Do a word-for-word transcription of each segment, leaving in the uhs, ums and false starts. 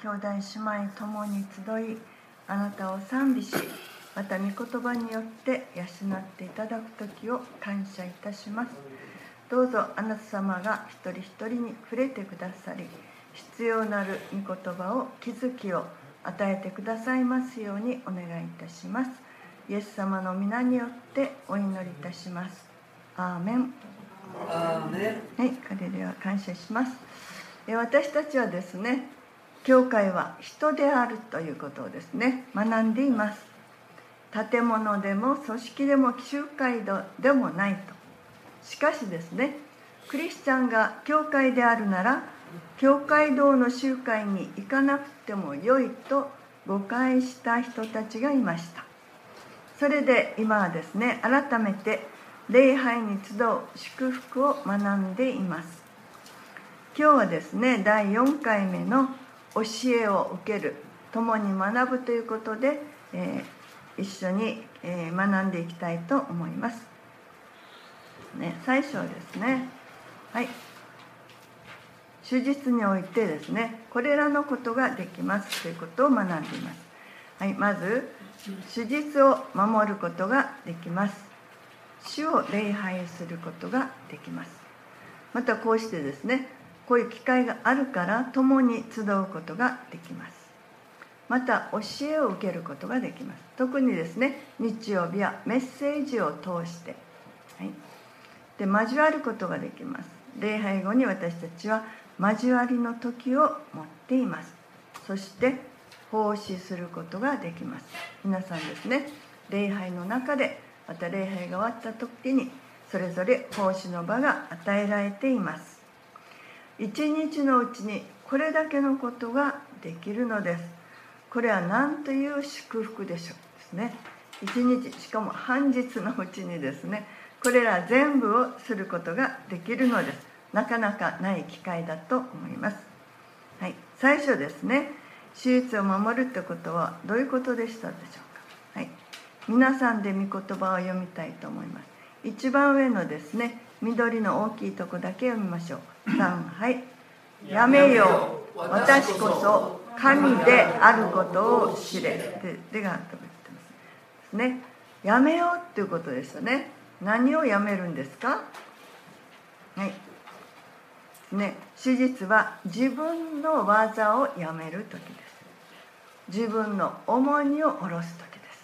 兄弟姉妹ともに集い、あなたを賛美し、また御言葉によって養っていただく時を感謝いたします。どうぞあなた様が一人一人に触れてくださり、必要なる御言葉を気づきを与えてくださいますようにお願いいたします。イエス様の皆によってお祈りいたします。アーメン。 アーメン。 はい、これでは感謝します。私たちはですね、教会は人であるということをですね、学んでいます。建物でも組織でも集会でもないと。しかしですね、クリスチャンが教会であるなら、教会堂の集会に行かなくてもよいと誤解した人たちがいました。それで今はですね、改めて礼拝に集う祝福を学んでいます。今日はですね、だいよんかいめの教えを受ける、共に学ぶということで、えー、一緒に、えー、学んでいきたいと思います。ね、最初はですね、はい。手術においてですね、これらのことができますということを学んでいます。はい、まず、手術を守ることができます。主を礼拝することができます。またこうしてですね、こういう機会があるから共に集うことができます。また教えを受けることができます。特にですね、日曜日はメッセージを通して、はい、で交わることができます。礼拝後に私たちは交わりの時を持っています。そして奉仕することができます。皆さんですね、礼拝の中でまた礼拝が終わった時にそれぞれ奉仕の場が与えられています。一日のうちにこれだけのことができるのです。これは何という祝福でしょうですね。一日、しかも半日のうちにですね、これら全部をすることができるのです。なかなかない機会だと思います。はい、最初ですね、手術を守るってことはどういうことでしたでしょうか。はい、皆さんで御言葉を読みたいと思います。一番上のですね、緑の大きいとこだけ読みましょう。さん、はい。やめよう、私こそ神であることを知れ。で、でがと言ってますね。やめようっていうことですよね。何をやめるんですか。はい。ね、手術は自分の技をやめる時です。自分の重荷を下ろす時です。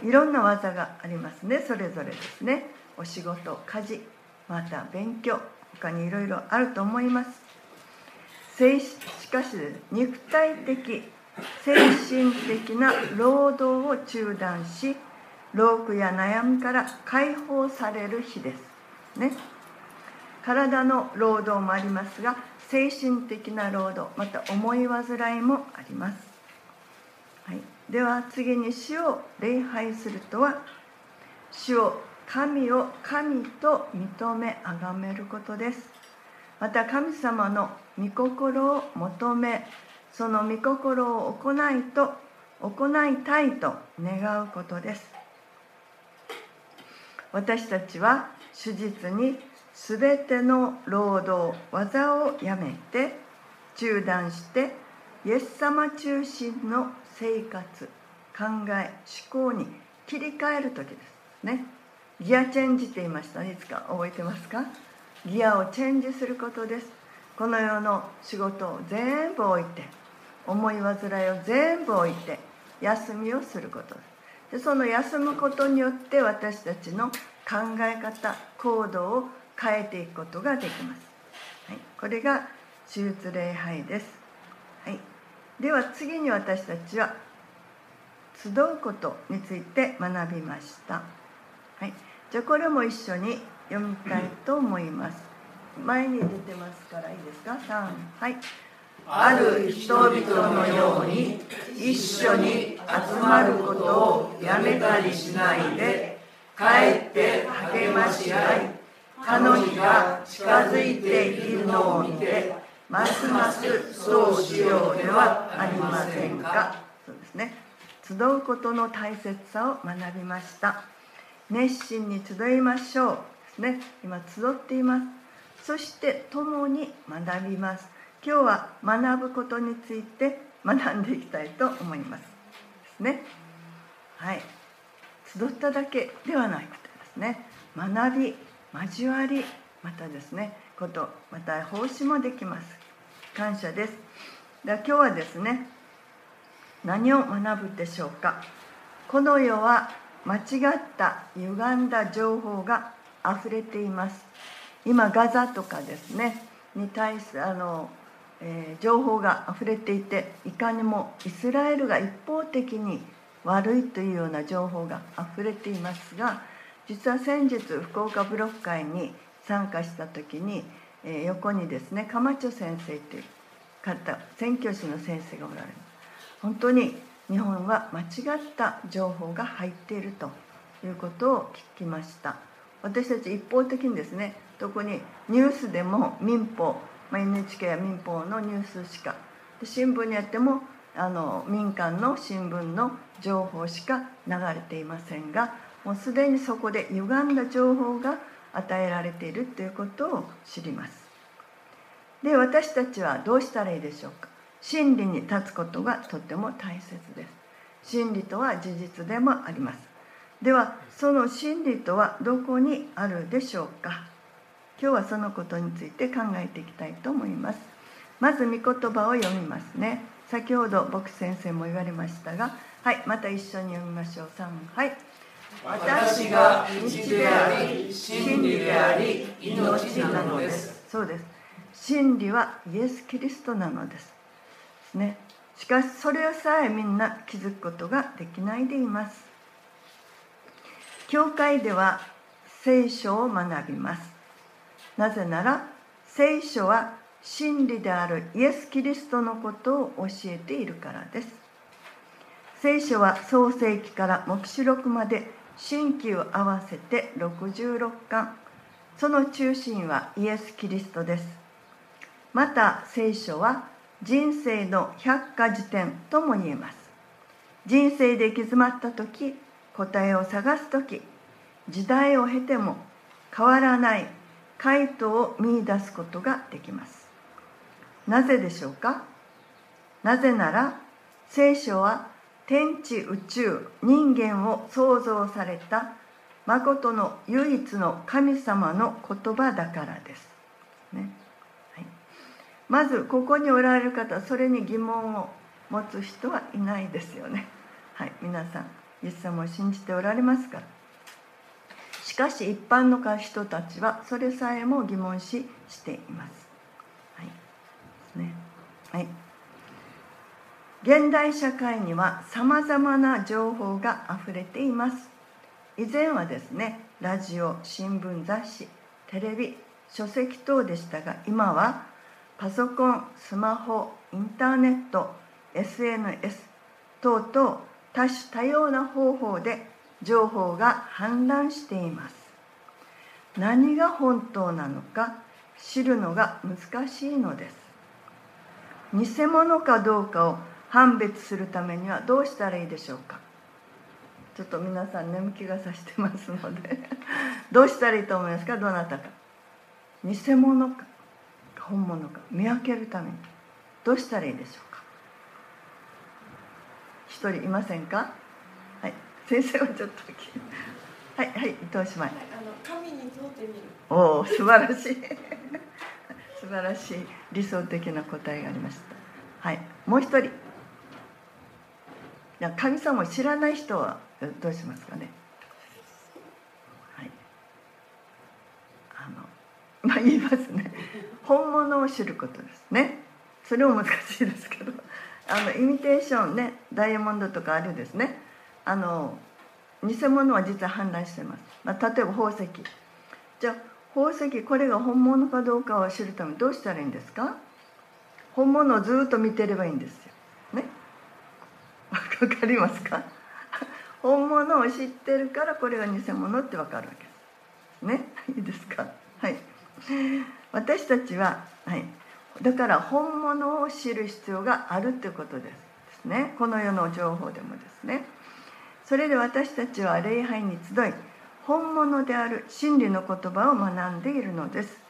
いろんな技がありますね。それぞれですね。お仕事、家事、また勉強、他にいろいろあると思います。しかし肉体的、精神的な労働を中断し、労苦や悩みから解放される日ですね。体の労働もありますが、精神的な労働、また思い煩いもあります。はい、では次に主を礼拝するとは、主を神を神と認め崇めることです。また神様の御心を求め、その御心を行いと行いたいと願うことです。私たちは手術にすべての労働、技をやめて、中断して、イエス様中心の生活、考え、思考に切り替える時ですね。ギアチェンジって言いましたね。いつか覚えてますか。ギアをチェンジすることです。この世の仕事を全部置いて、思い煩いを全部置いて、休みをすることです。で、その休むことによって私たちの考え方、行動を変えていくことができます。はい、これが手術礼拝です。はい、では次に私たちは集うことについて学びました。はい、じゃあこれも一緒に読みたいと思います。前に出てますからいいですか。さん、はい。ある人々のように一緒に集まることをやめたりしないで、かえって励まし合い、彼の日が近づいているのを見て、ますますそうしようではありませんか。そうですね。集うことの大切さを学びました。熱心に集いましょうですね。今集っています。そして共に学びます。 今日は学ぶことについて学んでいきたいと思いますですね。はい、集っただけではなくてですね、学び、交わり、またですね、こと、また奉仕もできます。感謝です。では今日はですね、何を学ぶでしょうか。この世は間違った歪んだ情報があふれています。今ガザとかですねに対するあの、えー、情報があふれていて、いかにもイスラエルが一方的に悪いというような情報があふれていますが、実は先日福岡ブロック会に参加した時に、えー、横にですねカマチョ先生という方、宣教師の先生がおられます。本当に日本は間違った情報が入っているということを聞きました。私たち一方的にですね、特にニュースでも民放、まあ、エヌエイチケー や民放のニュースしか、新聞にあってもあの民間の新聞の情報しか流れていませんが、もうすでにそこで歪んだ情報が与えられているということを知ります。で、私たちはどうしたらいいでしょうか。真理に立つことがとても大切です。真理とは事実でもあります。ではその真理とはどこにあるでしょうか。今日はそのことについて考えていきたいと思います。まず御言葉を読みますね。先ほど牧師先生も言われましたが、はい、また一緒に読みましょう。さん、はい。 私が道であり真理であり命なのです。 そうです。真理はイエス・キリストなのですね。しかしそれさえみんな気づくことができないでいます。教会では聖書を学びます。なぜなら聖書は真理であるイエス・キリストのことを教えているからです。聖書は創世記から黙示録まで新旧を合わせてろくじゅうろっかん、その中心はイエス・キリストです。また聖書は人生の百科事典とも言えます。人生で行き詰まった時、答えを探す時、時代を経ても変わらない回答を見出すことができます。なぜでしょうか。なぜなら聖書は天地宇宙人間を創造された誠の唯一の神様の言葉だからです、ね。はい、まずここにおられる方、それに疑問を持つ人はいないですよね。はい、皆さんイエス様を信じておられますから。しかし一般の人たちはそれさえも疑問視しています。はいですね。はい。現代社会にはさまざまな情報があふれています。以前はですね、ラジオ、新聞、雑誌、テレビ、書籍等でしたが、今はパソコン、スマホ、インターネット、エスエヌエス 等々多種多様な方法で情報が氾濫しています。何が本当なのか知るのが難しいのです。偽物かどうかを判別するためにはどうしたらいいでしょうか。ちょっと皆さん眠気がさしてますのでどうしたらいいと思いますか。どなたか偽物か本物か見分けるためにどうしたらいいでしょうか。一人いませんか。はい、先生はちょっとはいはい、伊藤姉妹、はい、あの神に問うてみる。 おお、素晴らしい素晴らしい理想的な答えがありました。はい、もう一人、神様を知らない人はどうしますかね。はい、あのまあ言いますね。本物を知ることですね。それも難しいですけど、あのイミテーションね、ダイヤモンドとかあるですね。あの偽物は実は氾濫しています。まあ、例えば宝石。じゃあ宝石、これが本物かどうかを知るためにどうしたらいいんですか。本物をずっと見てればいいんですよ。ね。わかりますか。本物を知ってるからこれが偽物ってわかるわけですね。いいですか。はい。私たちは、はい、だから本物を知る必要があるということですですね。この世の情報でもですね。それで私たちは礼拝に集い、本物である真理の言葉を学んでいるのです。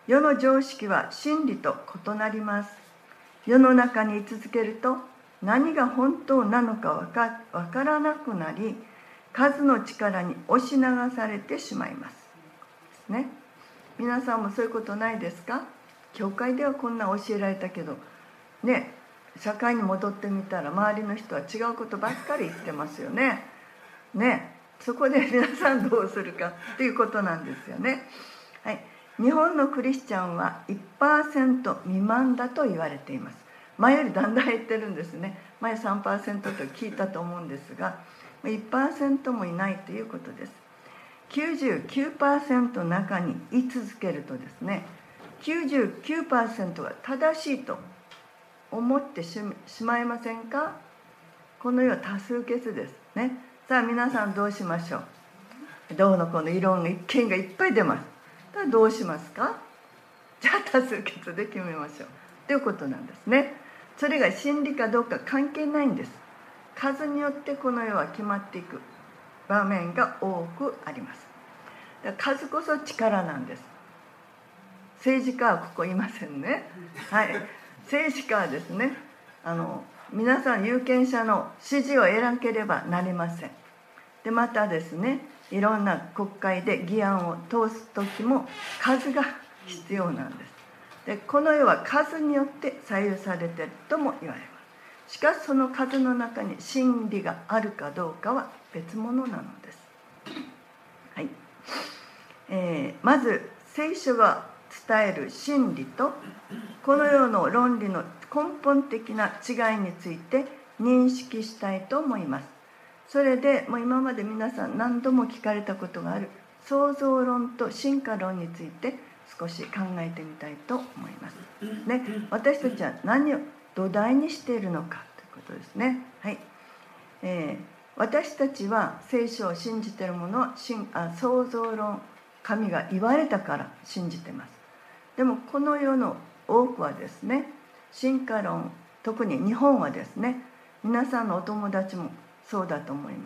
世の常識は真理と異なります。世の中に居続けると何が本当なのかわか、わからなくなり、数の力に押し流されてしまいます。ですね。皆さんもそういうことないですか？教会ではこんな教えられたけど、ね、社会に戻ってみたら周りの人は違うことばっかり言ってますよね。ね、そこで皆さんどうするかということなんですよね。はい、日本のクリスチャンは いちパーセント 未満だと言われています。前よりだんだん減ってるんですね。前 さんパーセント と聞いたと思うんですが、いちパーセント もいないということです。きゅうじゅうきゅうパーセント の中に居続けるとですね、きゅうじゅうきゅうパーセント が正しいと思ってしまいませんか？この世は多数決ですね。さあ皆さんどうしましょう？どうのこの異論の意見がいっぱい出ます。だからどうしますか？じゃあ多数決で決めましょうということなんですね。それが真理かどうか関係ないんです。数によってこの世は決まっていく場面が多くあります。だから数こそ力なんです。政治家はここいませんね。はい、政治家はですね、あの皆さん有権者の支持を得なければなりません。でまたですね、いろんな国会で議案を通す時も数が必要なんです。でこの世は数によって左右されているとも言われます。しかしその数の中に真理があるかどうかは別物なのです。はい、えー、まず聖書が伝える真理とこの世の論理の根本的な違いについて認識したいと思います。それでもう今まで皆さん何度も聞かれたことがある創造論と進化論について少し考えてみたいと思います、ね、私たちは何を土台にしているのかということですね。はい、えー、私たちは聖書を信じているものはあ創造論、神が言われたから信じています。でもこの世の多くはですね、進化論、特に日本はですね、皆さんのお友達もそうだと思います。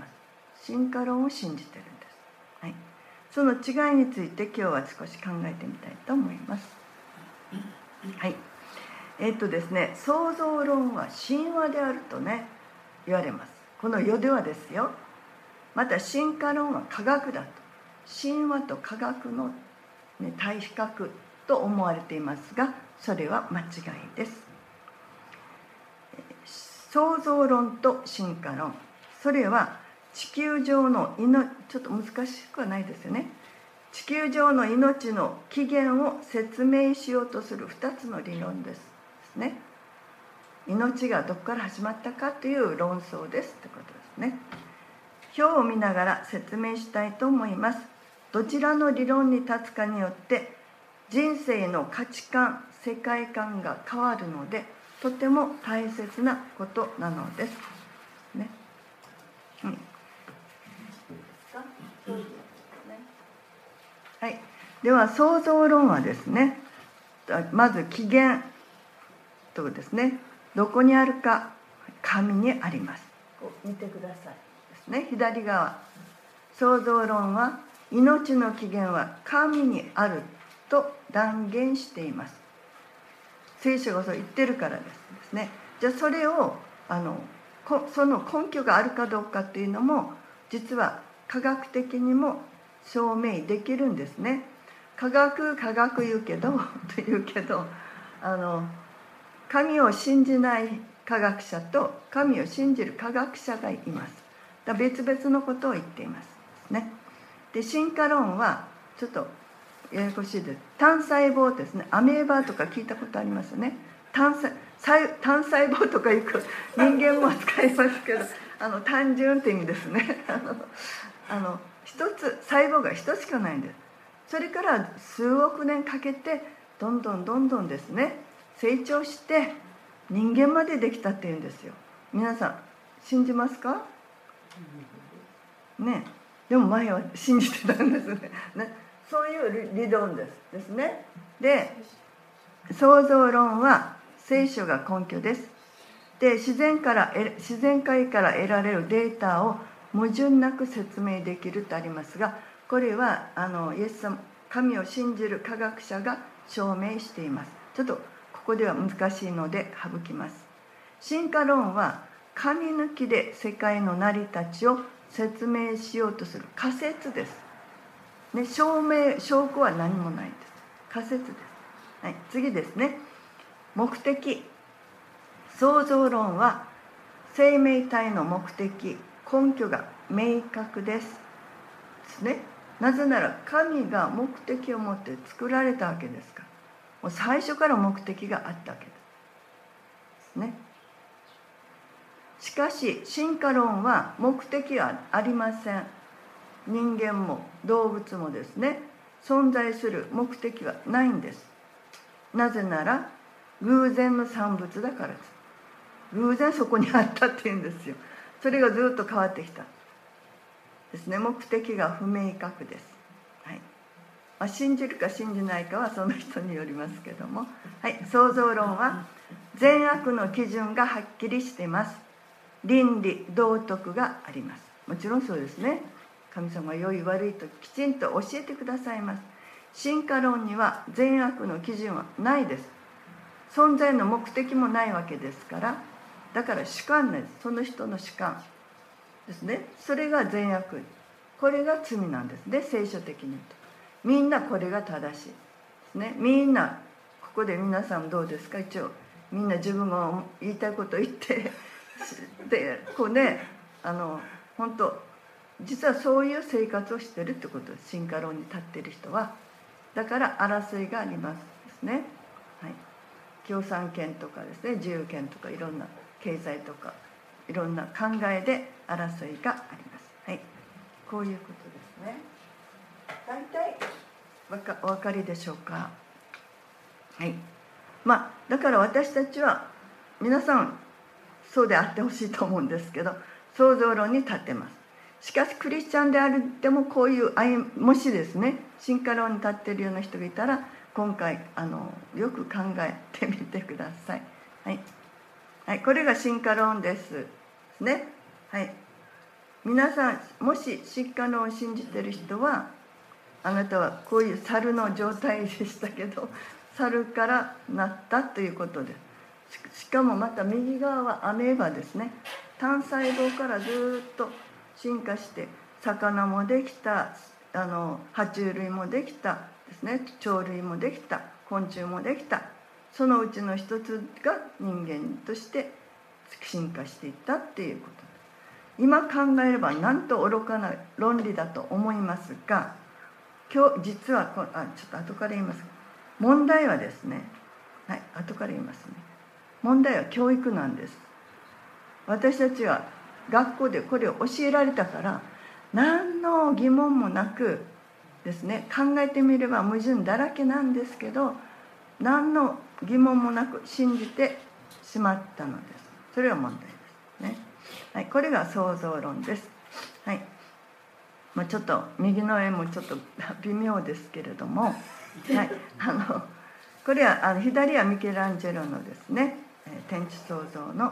進化論を信じてるんです。はい、その違いについて今日は少し考えてみたいと思います。はい、えっとですね、創造論は神話であるとね言われます。この世ではですよ。また進化論は科学だと、神話と科学の、ね、対比較と思われていますが、それは間違いです。創造論と進化論、それは地球上の命、ちょっと難しくはないですよね。地球上の命の起源を説明しようとするふたつの理論ですね。命がどこから始まったかという論争ですということですね。表を見ながら説明したいと思います。どちらの理論に立つかによって人生の価値観、世界観が変わるので、とても大切なことなのですね。うん、はい、では創造論はですね、まず起源とですね、どこにあるか、神にあります。こう見てくださいですね。左側、創造論は命の起源は神にあると断言しています。聖書がそう言ってるからですね。じゃあそれをあのその根拠があるかどうかっていうのも実は科学的にも証明できるんですね。科学科学言うけどと言うけどあの神を信じない科学者と神を信じる科学者がいます。だから別々のことを言っていますね。で進化論はちょっとややこしいです。単細胞ですね。アメーバとか聞いたことありますね。単細単細胞とかいうと人間も使いますけど、あの単純って意味ですね。あのあの一つ細胞が一つしかないんです。それから数億年かけてどんどんどんどんですね成長して人間までできたっていうんですよ。皆さん信じますか？ね。でも前は信じてたんですね。ね、そういう理論ですですね。で、創造論は聖書が根拠です。で、自然から自然界から得られるデータを矛盾なく説明できるとありますが、これはあのイエス様、神を信じる科学者が証明しています。ちょっとここでは難しいので省きます。進化論は神抜きで世界の成り立ちを説明しようとする仮説です、ね、証明証拠は何もないです。仮説です。はい、次ですね。目的。創造論は生命体の目的、根拠が明確ですですね。なぜなら神が目的を持って作られたわけですから、もう最初から目的があったわけですね。しかし進化論は目的はありません。人間も動物もですね、存在する目的はないんです。なぜなら偶然の産物だからです。偶然そこにあったっていうんですよ。それがずっと変わってきたですね。目的が不明確です。はい、まあ、信じるか信じないかはその人によりますけども、はい、創造論は善悪の基準がはっきりしています。倫理道徳があります。もちろんそうですね。神様は良い悪いときちんと教えてくださいます。進化論には善悪の基準はないです。存在の目的もないわけですから、だから主観です。その人の主観ですね。それが善悪、これが罪なんですね。聖書的に言うとみんなこれが正しいですね。みんなここで皆さんどうですか。一応みんな自分が言いたいことを言ってでこうね、あの本当実はそういう生活をしてるってことです。進化論に立っている人は。だから争いがありますですね。はい、共産権とかですね、自由権とかいろんな経済とかいろんな考えで争いがあります。はい、こういうことですね。大体わかお分かりでしょうか。はい、まあだから私たちは皆さんそうであってほしいと思うんですけど、創造論に立ってます。しかしクリスチャンであるでもこういうもしですね進化論に立っているような人がいたら、今回あのよく考えてみてください。はい、はい、これが進化論ですね。はい、皆さんもし進化論を信じている人は、あなたはこういう猿の状態でしたけど、猿からなったということです。しかもまた右側はアメーバですね。単細胞からずっと進化して魚もできた、あの爬虫類もできたですね、鳥類もできた、昆虫もできた。そのうちの一つが人間として進化していったっていうことです。今考えればなんと愚かな論理だと思いますが、今日実はこあちょっと後から言います。問題はですね、はい、後から言いますね。問題は教育なんです。私たちは学校でこれを教えられたから、何の疑問もなくですね、考えてみれば矛盾だらけなんですけど、何の疑問もなく信じてしまったのです。それは問題ですね。はい、これが創造論です。はい、まあ、ちょっと右の絵もちょっと微妙ですけれども、はい、あのこれはあの左はミケランジェロのですね、天地創造の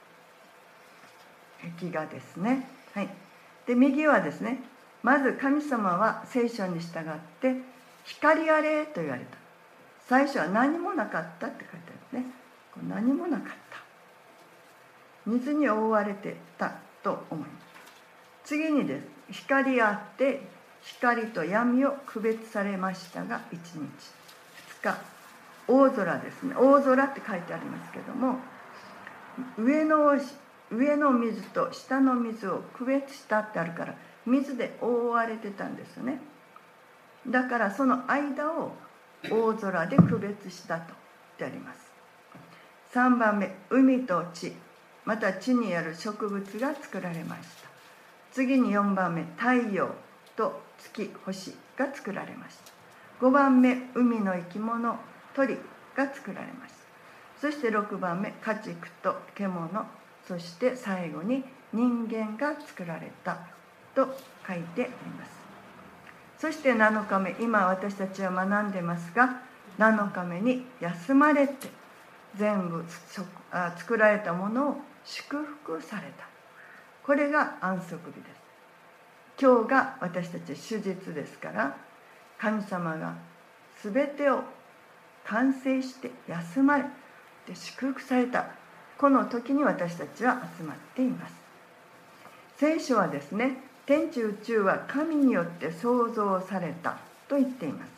壁画ですね。はい、で右はですね、まず神様は聖書に従って光あれと言われた。最初は何もなかったって書いてあるね。何もなかった、水に覆われてたと思います。次にです、光あって光と闇を区別されましたがいちにち、ふつか大空ですね。大空って書いてありますけども、上の上の水と下の水を区別したってあるから、水で覆われてたんですよね。だからその間を大空で区別したと言ってあります。さんばんめ、海と地、また地にある植物が作られました。次によんばんめ、太陽と月、星が作られました。ごばんめ、海の生き物、鳥が作られました。そしてろくばんめ、家畜と獣、そして最後に人間が作られたと書いてあります。そしてなのかめ、今私たちは学んでますが、なのかめに休まれて全部作られたものを祝福された。これが安息日です。今日が私たち手術ですから、神様が全てを完成して休まれで祝福されたこの時に私たちは集まっています。聖書はですね、天地宇宙は神によって創造されたと言っています。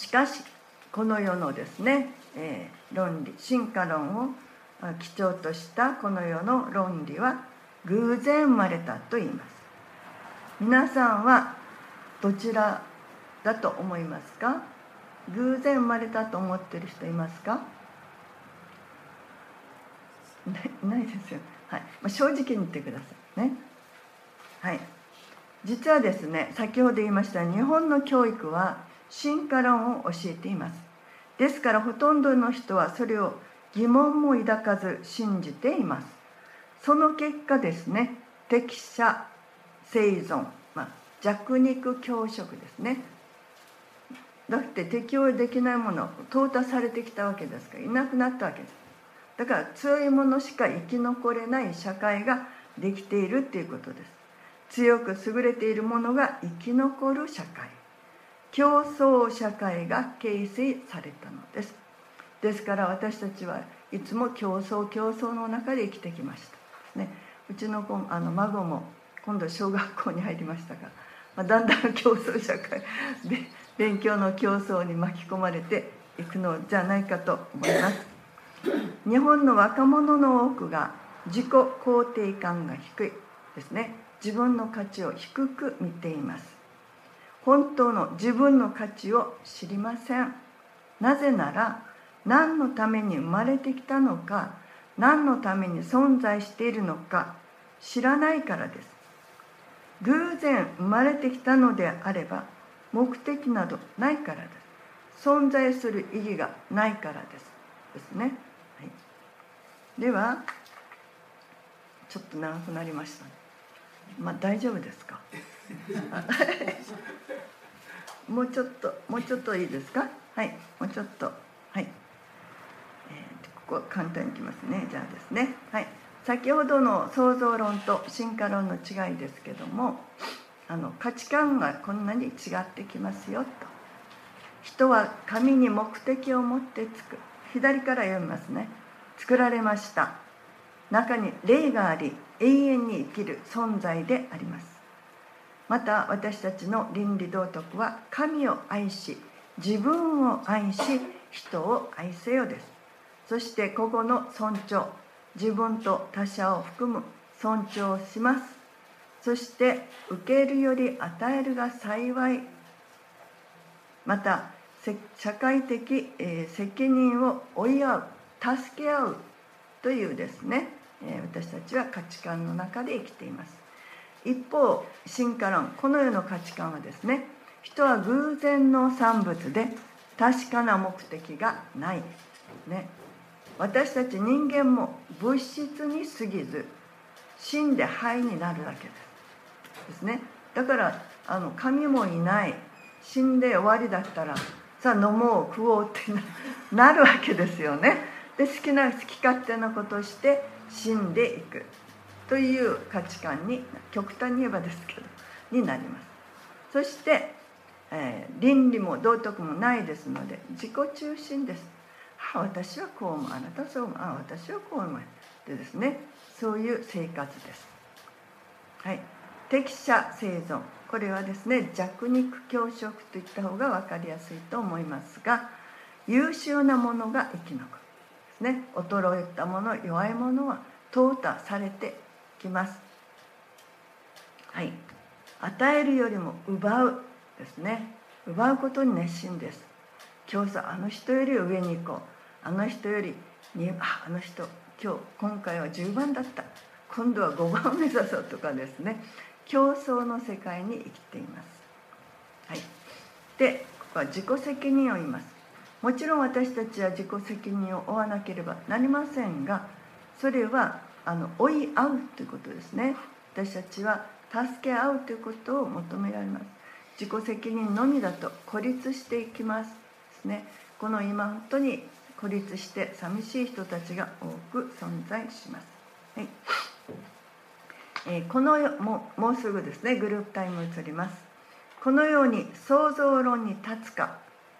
しかしこの世のですね、えー、論理進化論を基調としたこの世の論理は偶然生まれたと言います。皆さんはどちらだと思いますか？偶然生まれたと思っている人いますか？いないですよ。はい。まあ、正直に言ってくださいね。はい。実はですね、先ほど言いました日本の教育は進化論を教えています。ですからほとんどの人はそれを疑問も抱かず信じています。その結果ですね、適者生存、まあ、弱肉強食ですね。だって適応できないものを淘汰されてきたわけですからいなくなったわけです。だから強いものしか生き残れない社会ができているっていうことです。強く優れているものが生き残る社会、競争社会が形成されたのです。ですから私たちはいつも競争競争の中で生きてきました、ね、うちの子あの孫も今度小学校に入りましたが、まあ、だんだん競争社会で勉強の競争に巻き込まれていくのじゃないかと思います。日本の若者の多くが自己肯定感が低いですね。自分の価値を低く見ています。本当の自分の価値を知りません。なぜなら何のために生まれてきたのか、何のために存在しているのか知らないからです。偶然生まれてきたのであれば目的などないからです。存在する意義がないからですですね、はい、ではちょっと長くなりましたね。まあ大丈夫ですかもうちょっともうちょっといいですか。はい、もうちょっとはい、えー、ここ簡単にいきますね。じゃあですね、はい、先ほどの創造論と進化論の違いですけども、あの価値観がこんなに違ってきますよと。人は神に目的を持ってつく、左から読みますね。作られました。中に霊があり永遠に生きる存在であります。また私たちの倫理道徳は神を愛し自分を愛し人を愛せよです。そしてここの尊重、自分と他者を含む尊重をします。そして受けるより与えるが幸い。また社会的、えー、責任を負い合う、助け合うというですね、えー、私たちは価値観の中で生きています。一方進化論、この世の価値観はですね、人は偶然の産物で確かな目的がない、ね、私たち人間も物質に過ぎず死んで灰になるだけですですね。だからあの神もいない、死んで終わりだったらさあ飲もう食おうってなるわけですよね。で好きな好き勝手なことをして死んでいくという価値観に、極端に言えばですけどになります。そして、えー、倫理も道徳もないですので自己中心です。あ私はこう思う、あなたはそう思う、あ私はこう思うでですね、そういう生活です。はい、適者生存、これはですね弱肉強食といった方が分かりやすいと思いますが、優秀なものが生き残るですね。衰えたもの、弱いものは淘汰されてきます。はい、与えるよりも奪うですね。奪うことに熱心です。競争、あの人より上に行こう、あの人よりにああの人今日今回はじゅうばんだった、今度はごばんを目指そうとかですね、競争の世界に生きています。はい、でここは自己責任を言います。もちろん私たちは自己責任を負わなければなりませんが、それはあの追い合うということですね。私たちは助け合うということを求められます。自己責任のみだと孤立していきますですね。この今本当に孤立して寂しい人たちが多く存在します。はい、えー、このももうすぐですねグループタイム移ります。このように創造論に立つか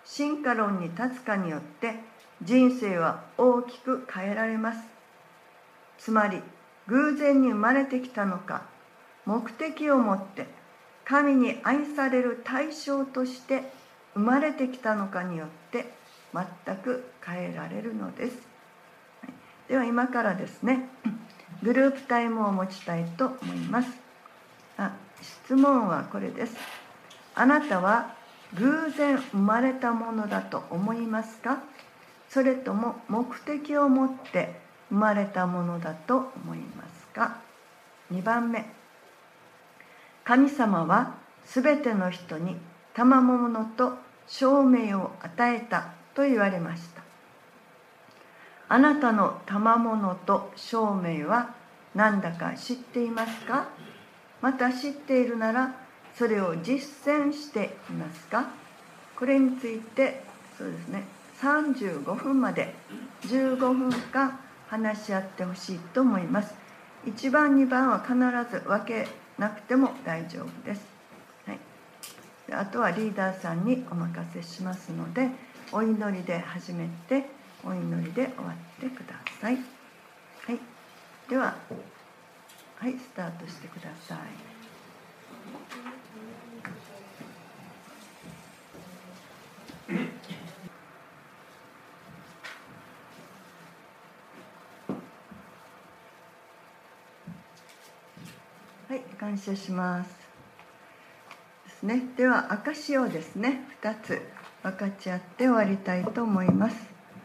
進化論に立つかによって人生は大きく変えられます。つまり偶然に生まれてきたのか、目的を持って神に愛される対象として生まれてきたのかによって全く変えられるのです。はい、では今からですね、グループタイムを持ちたいと思います。あ、質問はこれです。あなたは偶然生まれたものだと思いますか？それとも目的を持って生まれたものだと思いますか？にばんめ、神様はすべての人に賜物と証明を与えたと言われました。あなたの賜物と証明は何だか知っていますか？また知っているならそれを実践していますか？これについてそうですね、さんじゅうごふんまでじゅうごふんかん話し合ってほしいと思います。いちばんにばんは必ず分けなくても大丈夫です。はい、あとはリーダーさんにお任せしますので、お祈りで始めてお祈りで終わってください。はい、では、はい、スタートしてください。はい、感謝します。ですね。では証をですね、ふたつ分かち合って終わりたいと思います。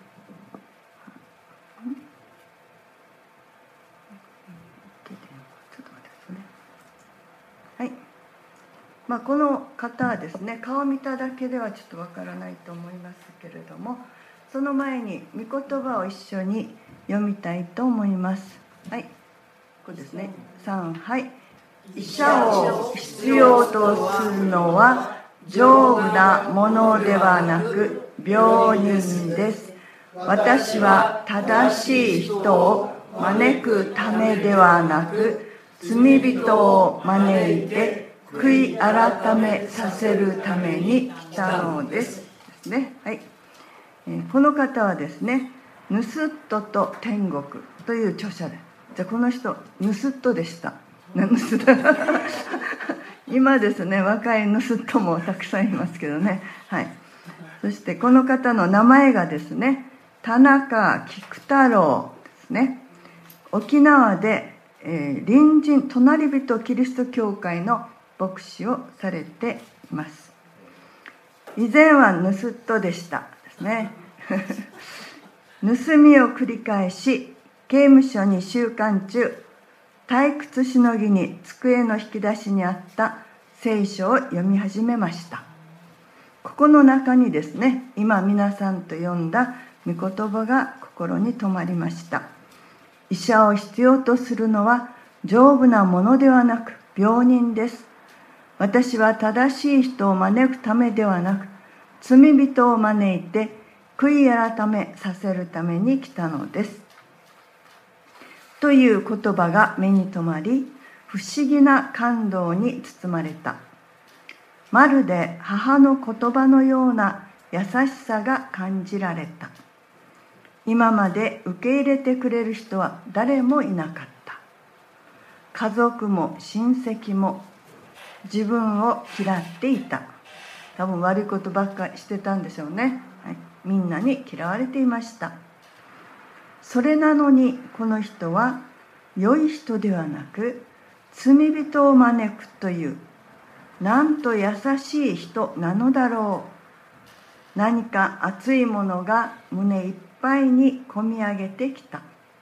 はい。まあ、この方はですね、顔を見ただけではちょっとわからないと思いますけれども、その前に御言葉を一緒に読みたいと思います。はい。ここですね。さん、はい。医者を必要とするのは丈夫なものではなく病人です。私は正しい人を招くためではなく罪人を招いて悔い改めさせるために来たのです。ですね。はい。この方はですね、ヌスットと天国という著者で、じゃあこの人ヌスットでした。今ですね、若いヌスットもたくさんいますけどね。はい。そしてこの方の名前がですね、田中菊太郎ですね。沖縄で、えー、隣人隣人キリスト教会の牧師をされています。以前はヌスットでしたですね。盗みを繰り返し刑務所に収監中、退屈しのぎに机の引き出しにあった聖書を読み始めました。ここの中にですね、今皆さんと読んだ御言葉が心に留まりました。医者を必要とするのは丈夫なものではなく病人です。私は正しい人を招くためではなく罪人を招いて悔い改めさせるために来たのです。という言葉が目に留まり、不思議な感動に包まれた。まるで母の言葉のような優しさが感じられた。今まで受け入れてくれる人は誰もいなかった。家族も親戚も自分を嫌っていた。多分悪いことばっかりしてたんでしょうね。はい、みんなに嫌われていました。それなのにこの人は良い人ではなく罪人を招くという、なんと優しい人なのだろう。何か熱いものが胸いっぱいにこみ上げてきた。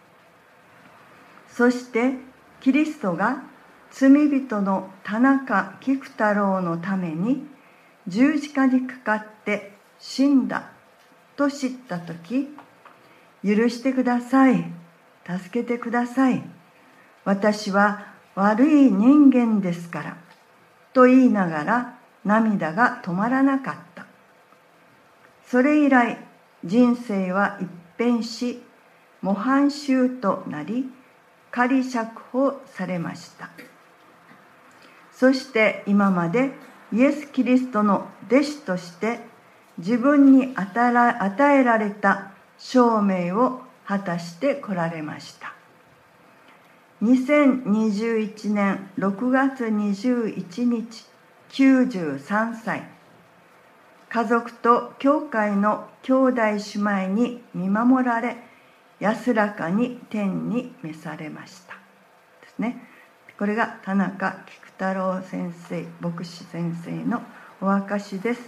そしてキリストが罪人の田中菊太郎のために十字架にかかって死んだと知ったとき、許してください、助けてください、私は悪い人間ですからと言いながら涙が止まらなかった。それ以来人生は一変し模範囚となり仮釈放されました。そして今までイエス・キリストの弟子として自分に与えられた証明を果たしてこられました。にせんにじゅういちねんろくがつにじゅういちにち、きゅうじゅうさんさい、家族と教会の兄弟姉妹に見守られ、安らかに天に召されましたですね。これが田中菊太郎先生、牧師先生のお証しです。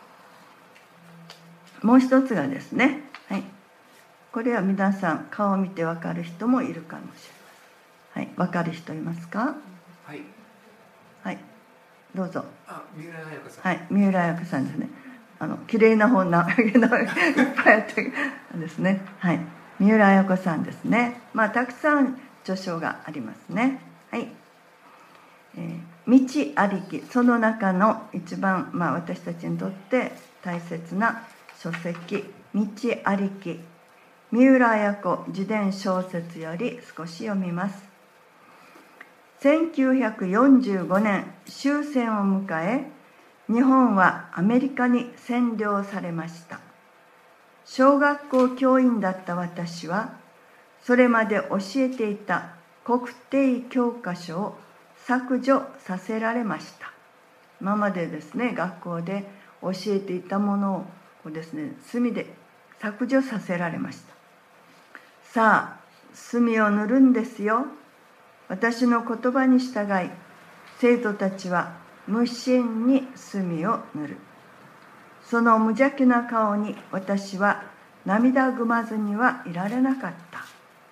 もう一つがですね、はい、これは皆さん顔を見て分かる人もいるかもしれません。はい、分かる人いますか？ はい、 はい、どうぞ。 あ、三浦彩子さん。 はい、三浦彩子さんですね。あの綺麗な本ないっぱいあってですね。はい、三浦彩子さんですね。まあたくさん著書がありますね。はい、えー、道ありき、その中の一番、まあ、私たちにとって大切な書籍、道ありき、三浦彩子自伝小説より少し読みます。せんきゅうひゃくよんじゅうごねん終戦を迎え、日本はアメリカに占領されました。小学校教員だった私は、それまで教えていた国定教科書を削除させられました。今までですね、学校で教えていたものをですね、墨で削除させられました。さあ、墨を塗るんですよ。私の言葉に従い、生徒たちは無心に墨を塗る。その無邪気な顔に私は涙ぐまずにはいられなかった。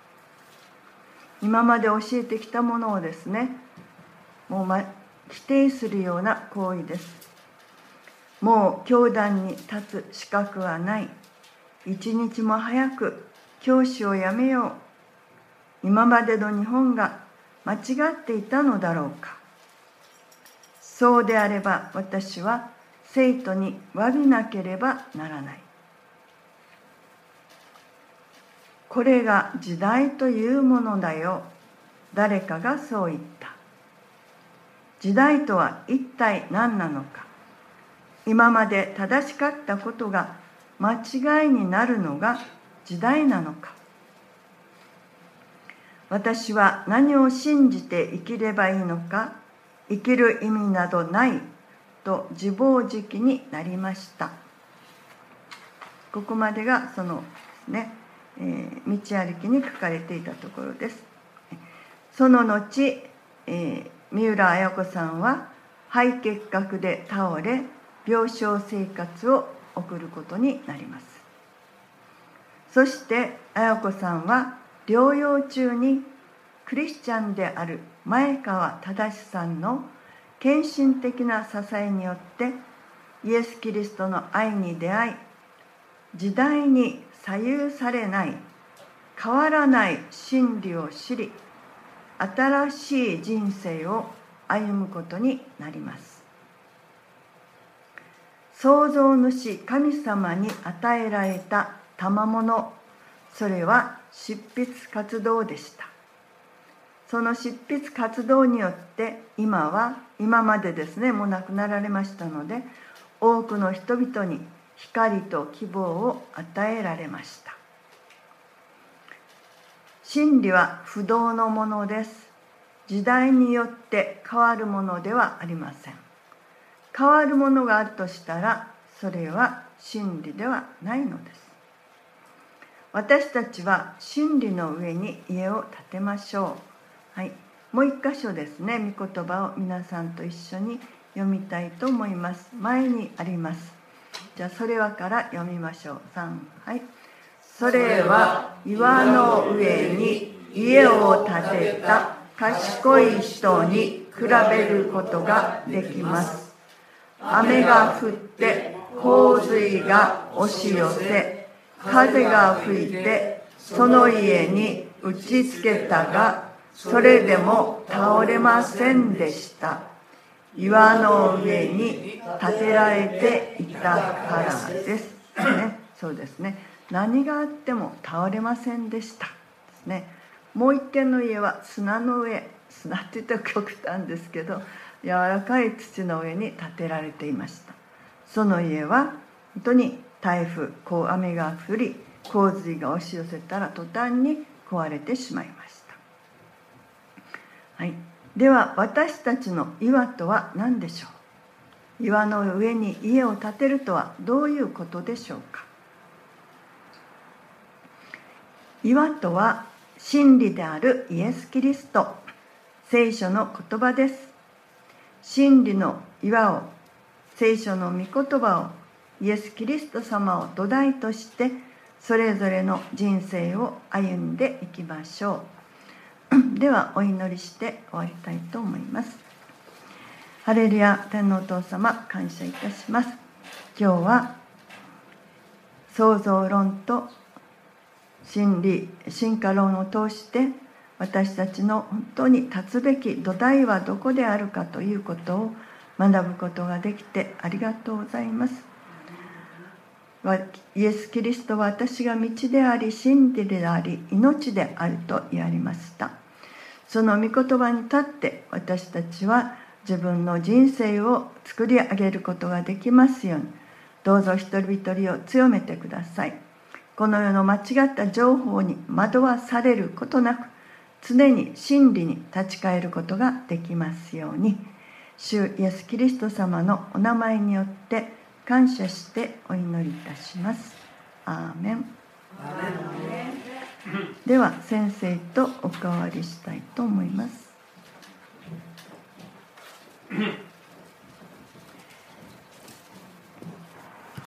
今まで教えてきたものをですね、もう、ま、否定するような行為です。もう教壇に立つ資格はない。一日も早く教師を辞めよう。今までの日本が間違っていたのだろうか。そうであれば私は生徒に詫びなければならない。これが時代というものだよ。誰かがそう言った。時代とは一体何なのか。今まで正しかったことが間違いになるのが時代なのか。私は何を信じて生きればいいのか、生きる意味などないと自暴自棄になりました。ここまでがそのね、えー、道歩きに書かれていたところです。その後、えー、三浦綾子さんは肺結核で倒れ、病床生活を送ることになります。そして綾子さんは療養中にクリスチャンである前川忠さんの献身的な支えによってイエス・キリストの愛に出会い、時代に左右されない変わらない真理を知り、新しい人生を歩むことになります。創造主神様に与えられた賜物、それは執筆活動でした。その執筆活動によって今は今までですね、もう亡くなられましたので、多くの人々に光と希望を与えられました。真理は不動のものです。時代によって変わるものではありません。変わるものがあるとしたら、それは真理ではないのです。私たちは真理の上に家を建てましょう。はい、もう一箇所ですね、御言葉を皆さんと一緒に読みたいと思います。前にあります。じゃあそれはから読みましょう。さん、はい。それは岩の上に家を建てた賢い人に比べることができます。雨が降って洪水が押し寄せ、風が吹いてその家に打ちつけたが、それでも倒れませんでした。岩の上に建てられていたからです。ね、そうですね。何があっても倒れませんでした。ですね。もう一軒の家は砂の上、砂って言ったら極端ですけど、柔らかい土の上に建てられていました。その家は本当に台風、こう雨が降り洪水が押し寄せたら途端に壊れてしまいました。はい、では私たちの岩とは何でしょう。岩の上に家を建てるとはどういうことでしょうか。岩とは真理であるイエス・キリスト、聖書の言葉です。真理の岩を、聖書の御言葉を、イエス・キリスト様を土台としてそれぞれの人生を歩んでいきましょう。ではお祈りして終わりたいと思います。ハレルヤ、天のお父様、感謝いたします。今日は創造論と真理、進化論を通して私たちの本当に立つべき土台はどこであるかということを学ぶことができてありがとうございます。イエス・キリストは私が道であり真理であり命であると言われました。その御言葉に立って私たちは自分の人生を作り上げることができますように、どうぞ一人一人を強めてください。この世の間違った情報に惑わされることなく、常に真理に立ち返ることができますように、主イエス・キリスト様のお名前によって感謝してお祈りいたします。アーメン。では先生とお代わりしたいと思います。